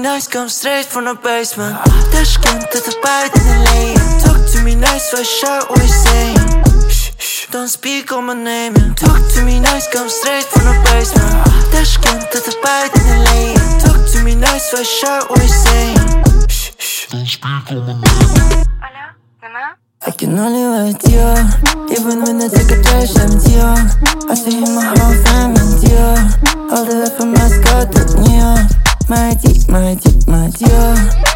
nice, come straight from the basement. Tashkent to the bite in the lane. Talk to me nice, so I shout what you're saying. Shh, don't speak on my name, yeah. Talk to me nice, come straight from the basement. Tashkent to the bite in the lane. Talk to me nice, so I shout what you're saying. Shh, don't speak on my name. I can only wait, yeah. Even when I take a trash empty, yeah. I see him my whole family, yeah. All the way from Moscow to New York. My dear.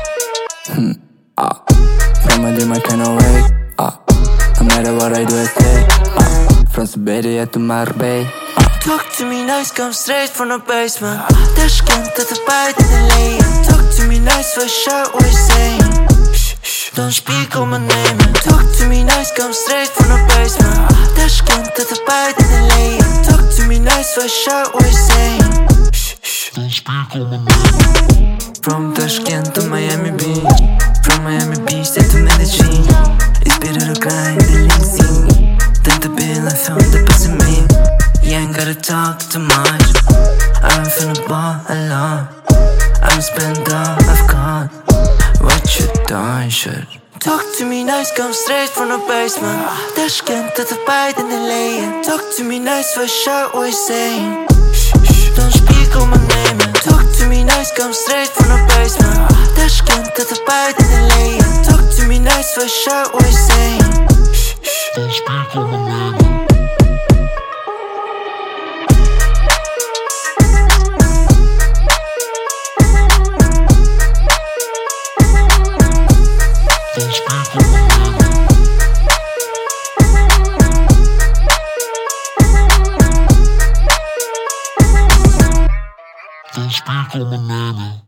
From my dream I cannot wake. No matter what I do I stay. From Siberia to Marbella. Talk to me nice, come straight from the basement. Tashkent to the bite in the lane. Talk to me nice, so I shout what you're saying. Don't speak on my name, yeah. Talk to me nice, come straight from the basement. Tashkent to the bite in the lane. Talk to me nice, so I shout what you're saying. Don't speak on my name. From Tashkent to Miami Beach. From Miami Beach straight to Medellin. It's better to grind than lean. Than the bill I found the best in me. You ain't gotta talk too much. I'm finna ball alone. I'm spent all I've got. What you done, shit? Talk to me nice, come straight from the basement. Tashkent to the bite in the lane. Talk to me nice, so I shout what you're saying. Don't speak on my name, yeah. Talk to me nice, come straight from the basement. Tashkent to the bite in the lane. Talk to me nice, so I shout what you're saying. Don't speak on my name. Don't speak on my name. Don't speak on my name.